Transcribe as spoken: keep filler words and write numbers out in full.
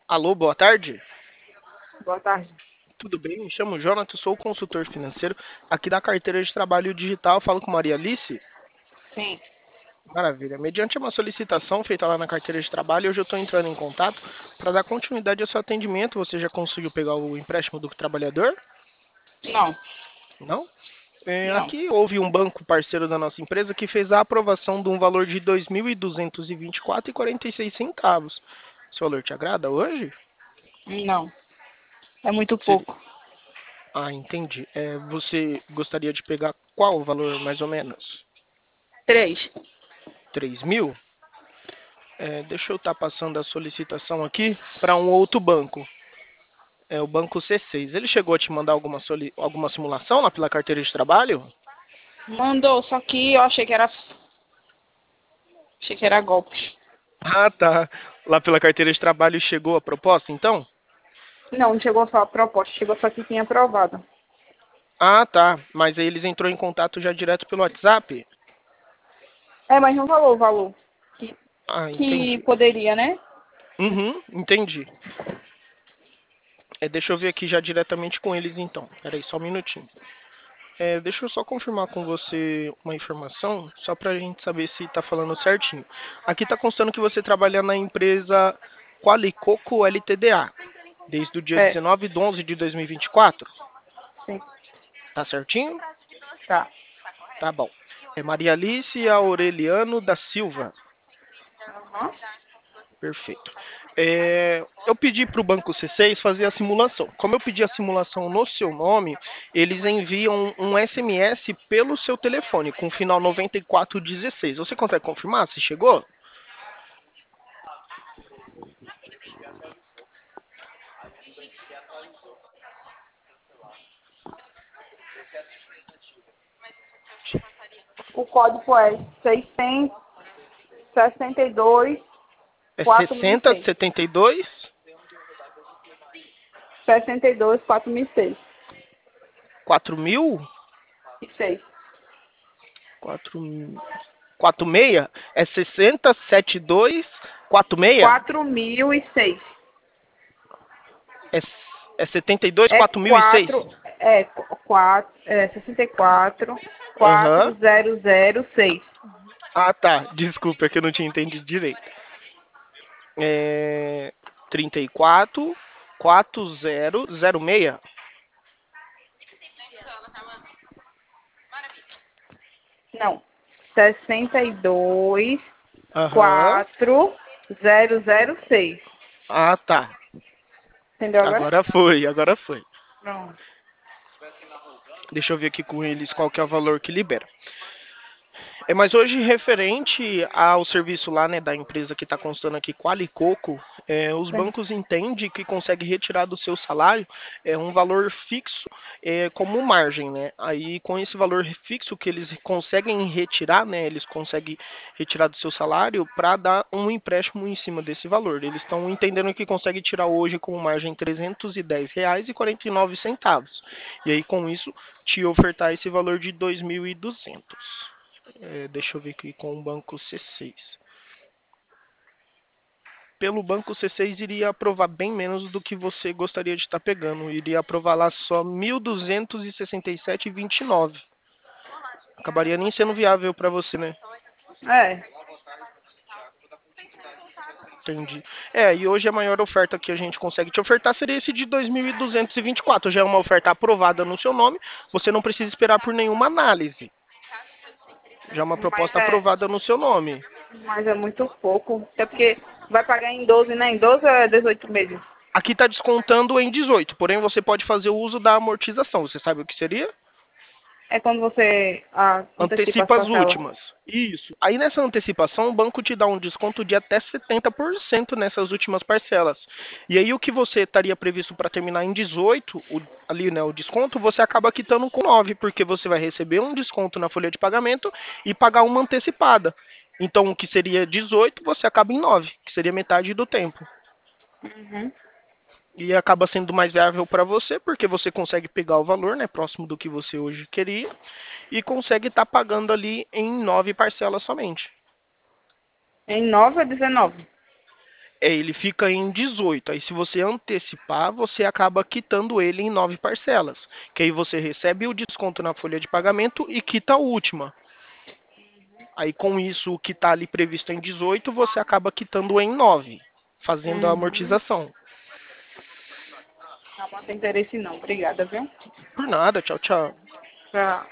Alô, boa tarde. Boa tarde. Tudo bem? Me chamo Jonathan, sou consultor financeiro aqui da carteira de trabalho digital. Falo com Maria Alice. Sim. Maravilha. Mediante uma solicitação feita lá na carteira de trabalho, hoje eu estou entrando em contato para dar continuidade ao seu atendimento. Você já conseguiu pegar o empréstimo do trabalhador? Não, Não? É, não. aqui houve um banco parceiro da nossa empresa que fez a aprovação de um valor de dois mil duzentos e vinte e quatro reais e quarenta e seis centavos. Esse valor te agrada hoje? Não. É muito Seria- pouco. Ah, entendi. É, você gostaria de pegar qual valor, mais ou menos? Três. Três mil? É, deixa eu estar passando a solicitação aqui para um outro banco. É o banco C seis. Ele chegou a te mandar alguma, soli- alguma simulação lá pela carteira de trabalho? Mandou, só que eu achei que era. Achei que era golpe. Ah, tá. Lá pela carteira de trabalho chegou a proposta, então? Não, não chegou só a proposta, chegou só que tinha aprovado. Ah, tá. Mas aí eles entrou em contato já direto pelo WhatsApp? É, mas não falou o valor. Que, Ah, que entendi. poderia, né? Uhum, entendi. É, deixa eu ver aqui já diretamente com eles, então. Peraí, só um minutinho. É, deixa eu só confirmar com você uma informação, só para a gente saber se está falando certinho. Aqui está constando que você trabalha na empresa Qualicoco L T D A, desde o dia É, dezenove de onze de dois mil e vinte e quatro. sim. Tá certinho? Tá. Tá bom. É Maria Alice Aureliano da Silva. Aham. Perfeito. É, eu pedi para o Banco C seis fazer a simulação. Como eu pedi a simulação no seu nome, eles enviam um S M S pelo seu telefone com o final noventa e quatro dezesseis. Você consegue confirmar se chegou? O código é seiscentos e sessenta e dois, É quatro mil e sessenta seis. setenta e dois sessenta e dois, quatro mil e seis. quatro mil? E seis. quatro, quatro seis? É sessenta setenta e dois quarenta e seis? quatro mil e seis. É, é setenta e dois É quatro mil e seis? quatro, é quatro, é sessenta e quatro, Aham. quatro zero zero seis. Ah, tá. Desculpa, é que eu não tinha entendido direito. É trinta e quatro quatro zero zero seis. Não, sessenta e dois, Aham. quatro zero zero seis. Ah, tá. Entendeu agora? Agora foi, agora foi. Pronto. Deixa eu ver aqui com eles qual que é o valor que libera. É, mas hoje, referente ao serviço lá, né, da empresa que está constando aqui, Qualicoco, é, os Sim. bancos entendem que consegue retirar do seu salário é, um valor fixo é, como margem, né? Aí, com esse valor fixo que eles conseguem retirar, né, eles conseguem retirar do seu salário para dar um empréstimo em cima desse valor. Eles estão entendendo que consegue tirar hoje como margem trezentos e dez reais e quarenta e nove centavos. E aí, com isso, te ofertar esse valor de dois mil e duzentos. É, deixa eu ver aqui com o banco C seis. Pelo banco C seis iria aprovar bem menos do que você gostaria de estar pegando. Iria aprovar lá só mil duzentos e sessenta e sete vírgula vinte e nove. Acabaria nem sendo viável para você, né? É. Entendi. É, e hoje a maior oferta que a gente consegue te ofertar seria esse de dois mil duzentos e vinte e quatro. Já é uma oferta aprovada no seu nome, você não precisa esperar por nenhuma análise. Já é uma Mas proposta é, aprovada no seu nome. mas é muito pouco. Até porque vai pagar em doze, né? Em doze é dezoito meses. Aqui está descontando em dezoito, porém você pode fazer o uso da amortização. Você sabe o que seria? É quando você ah, antecipa as Antecipa as parcelas. últimas. Isso. Aí nessa antecipação, o banco te dá um desconto de até setenta por cento nessas últimas parcelas. E aí o que você estaria previsto para terminar em dezoito, o, ali, né, o desconto, você acaba quitando com nove, porque você vai receber um desconto na folha de pagamento e pagar uma antecipada. Então, o que seria dezoito, você acaba em nove, que seria metade do tempo. Uhum. E acaba sendo mais viável para você, porque você consegue pegar o valor, né, próximo do que você hoje queria, e consegue estar pagando ali em nove parcelas somente. Em nove ou dezenove? É, ele fica em dezoito. Aí se você antecipar, você acaba quitando ele em nove parcelas. Que aí você recebe o desconto na folha de pagamento e quita a última. Aí com isso, o que está ali previsto em dezoito, você acaba quitando em nove, fazendo a Uhum. amortização. Não, não tem interesse não. Obrigada, viu? Por nada, tchau, tchau. Tchau.